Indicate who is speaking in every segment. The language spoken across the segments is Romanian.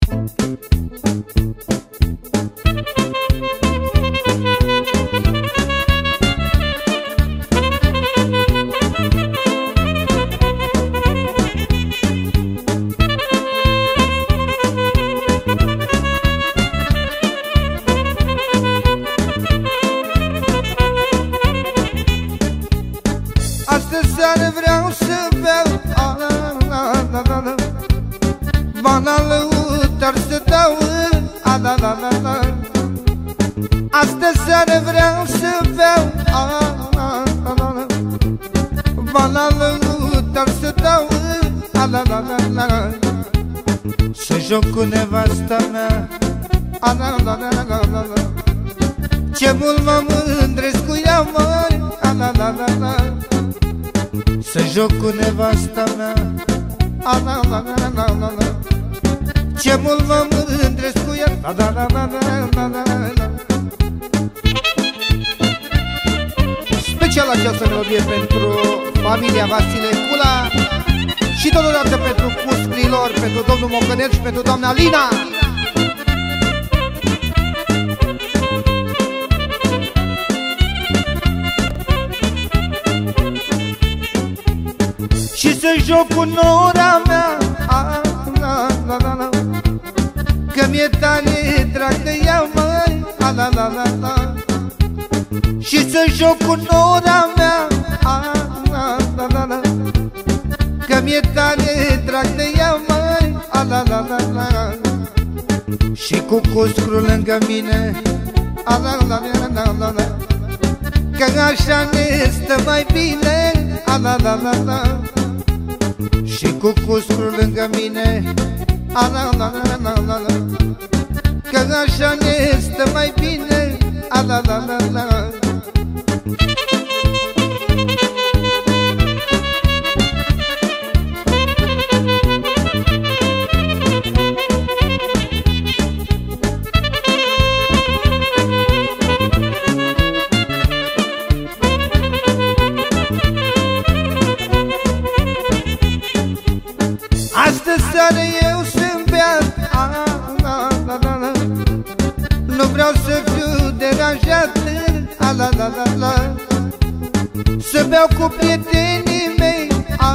Speaker 1: Astăzi seară vreau să beau bana lăutar să dau Astăzi seară vreau să beau bana lăutar să dau Să joc cu nevasta mea Ce mult mă mândresc cu ea, măi Să joc cu nevasta mea Ce mult mă mândresc cu ea Special această melodie pentru familia Vasile Cula Și totodată pentru cusprilor, pentru domnul Mocănel și pentru doamna Lina. Și să joc cu nora mea Că mi-e tare drag de ea, măi Și să joc cu nora mea Că mi-e tare drag de ea, măi Și cu cuscru lângă mine Că așa ne stă mai bine Și cu cuscru lângă mine Că așa ne stă mai bine Astăzi seară eu să-mi beat Nu vreau să fiu deranjat Să beau cu prietenii mei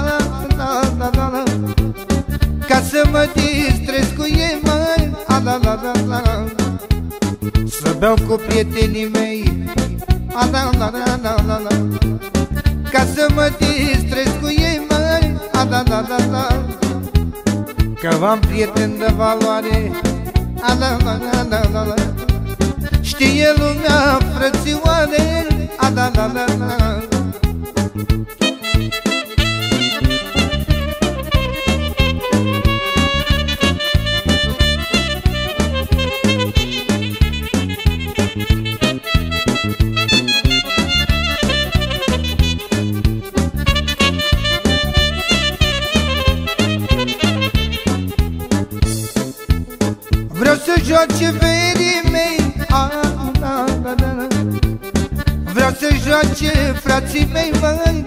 Speaker 1: Ca să mă distrez cu ei, măi Să beau cu prietenii mei Ca să mă distrez cu ei, măi Că v-am prieten de valoare Știe lumea, frățioare Vreau să joace verii mei Vreau să joace frații mei, măi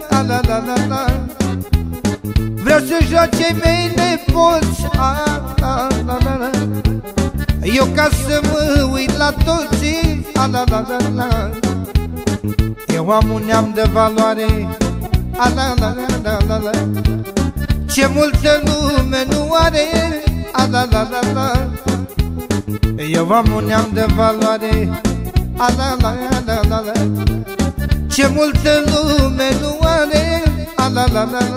Speaker 1: Vreau să joace mei nepoți Eu ca să mă uit la toții Eu am un neam de valoare Ce multă lume nu are Eu am un neam de valoare Ce multă lume nu are